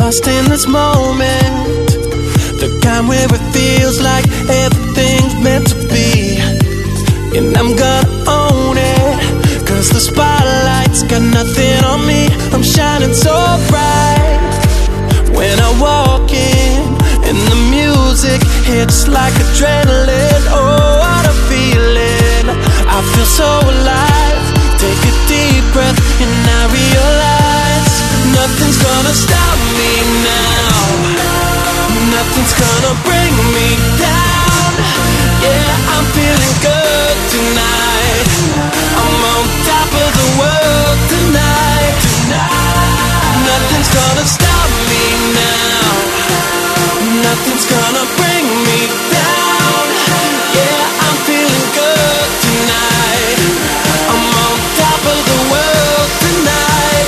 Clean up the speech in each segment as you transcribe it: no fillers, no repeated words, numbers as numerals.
lost in this moment, the kind where it feels like everything's meant to be. And I'm gonna own it, 'cause the spotlight's got nothing on me. I'm shining so bright when I walk in, and the music hits like adrenaline. Oh, what a feeling, I feel so alive. Take a deep breath and I realize nothing's gonna stop me now. Nothing's gonna bring me down. Yeah, I'm feeling good tonight. I'm on top of the world tonight. Nothing's gonna stop me now. Nothing's gonna bring me down. Yeah, I'm feeling good tonight. I'm on top of the world tonight.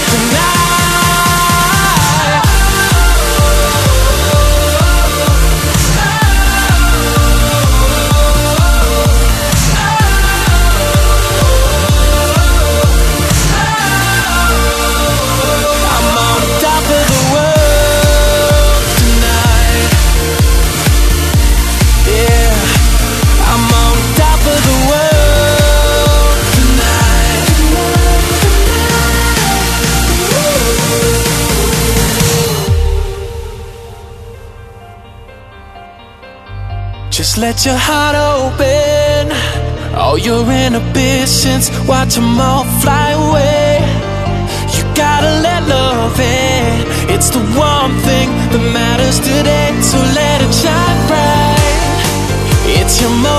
Just let your heart open, all your inhibitions, watch them all fly away. You gotta let love in, it's the one thing that matters today. So let it shine bright, it's your